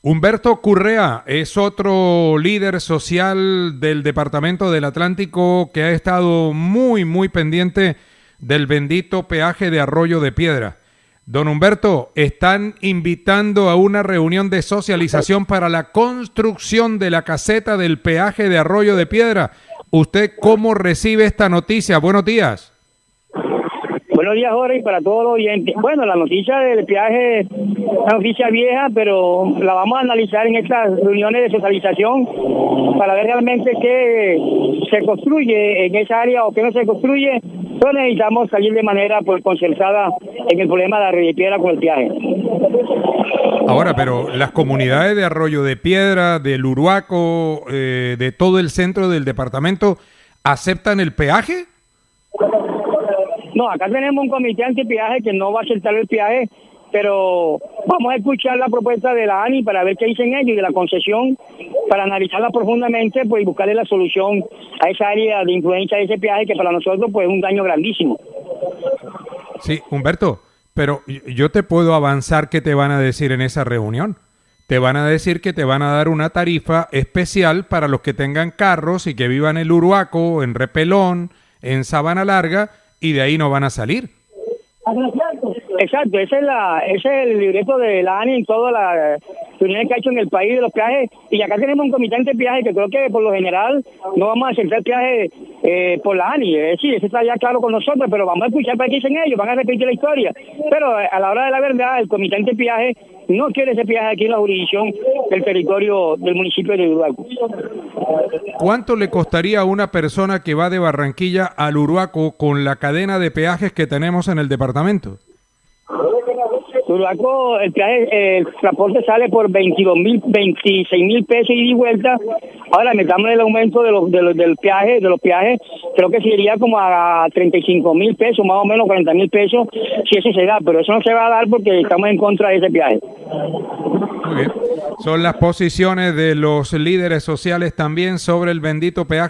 Humberto Currea es otro líder social del Departamento del Atlántico que ha estado muy pendiente del bendito peaje de Arroyo de Piedra. Don Humberto, están invitando a una reunión de socialización para la construcción de la caseta del peaje de Arroyo de Piedra. ¿Usted cómo recibe esta noticia? Buenos días. Buenos días, Jorge, y para todos los oyentes. Bueno, la noticia del peaje es una noticia vieja, pero la vamos a analizar en estas reuniones de socialización para ver realmente qué se construye en esa área o qué no se construye. Pero necesitamos salir de manera concertada en el problema de Arroyo de Piedra con el peaje. Ahora, pero las comunidades de Arroyo de Piedra, del Uruaco, de todo el centro del departamento, ¿aceptan el peaje? No, acá tenemos un comité antipeaje que no va a aceptar el peaje, pero vamos a escuchar la propuesta de la ANI para ver qué dicen ellos y de la concesión, para analizarla profundamente pues, y buscarle la solución a esa área de influencia de ese peaje que para nosotros pues, es un daño grandísimo. Sí, Humberto, pero yo te puedo avanzar qué te van a decir en esa reunión. Te van a decir que te van a dar una tarifa especial para los que tengan carros y que vivan en el Uruaco, en Repelón, en Sabana Larga, y de ahí no van a salir. Exacto, ese es el libreto de la ANI en todas las reuniones que ha hecho en el país de los peajes, y acá tenemos un comité de peaje que creo que por lo general no vamos a aceptar peaje por la ANI, es decir, eso está ya claro con nosotros, pero vamos a escuchar para qué dicen ellos, van a repetir la historia, pero a la hora de la verdad el comité de peaje no quiere ese peaje aquí en la jurisdicción del territorio del municipio de Uruaco. ¿Cuánto le costaría a una persona que va de Barranquilla al Uruaco con la cadena de peajes que tenemos en el departamento? Uruaco, el peaje, el transporte sale por 26.000 pesos ida y vuelta. Ahora metamos el aumento del peaje, de los peajes, creo que sería como a 35.000 pesos, más o menos 40.000 pesos, si eso se da, pero eso no se va a dar porque estamos en contra de ese peaje. Muy bien. Son las posiciones de los líderes sociales también sobre el bendito peaje